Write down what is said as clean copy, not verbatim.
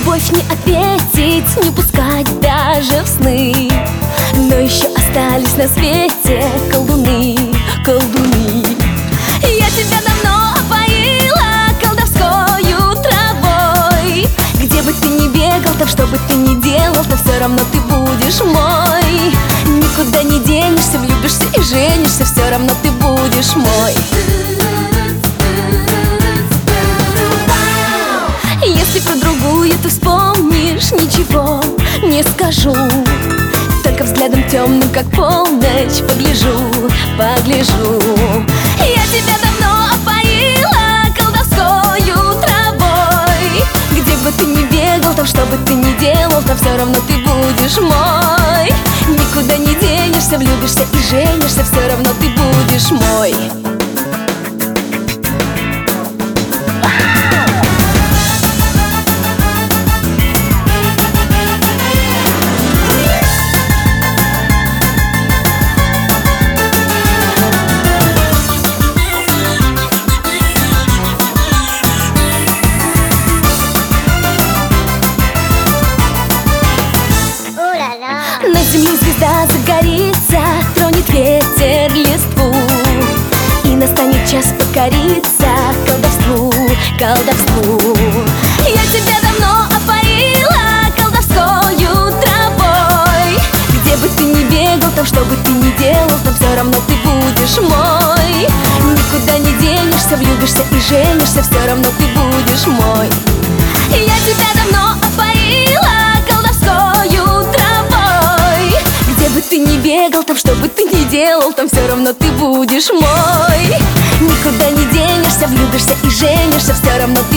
любовь не ответить, не пускать даже в сны. Но еще остались на свете колдуны, колдуны. Я тебя давно опоила колдовскою травой. Где бы ты ни бегал, там что бы ты ни делал, то все равно ты будешь мой. Никуда не денешься, влюбишься и женишься, все равно ты будешь мой. Если про другую ты вспомнишь, ничего не скажу. Только взглядом темным, как полночь, погляжу, погляжу. Я тебя давно опоила колдовскою травой. Где бы ты ни бегал, там что бы ты ни делал, там все равно ты будешь мой. Никуда не денешься, влюбишься и женишься, все равно ты будешь мой. На земле звезда загорится, тронет ветер листву, и настанет час покориться колдовству, колдовству. Я тебя давно опоила колдовскою травой. Где бы ты ни бегал, там что бы ты ни делал, там все равно ты будешь мой. Никуда не денешься, влюбишься и женишься, все равно ты будешь мой. Я тебя давно опоила колдовскою травой. Где бы ты ни бегал, там что бы ты ни делал, там все равно ты будешь мой. Никуда не денешься, влюбишься и женишься, все равно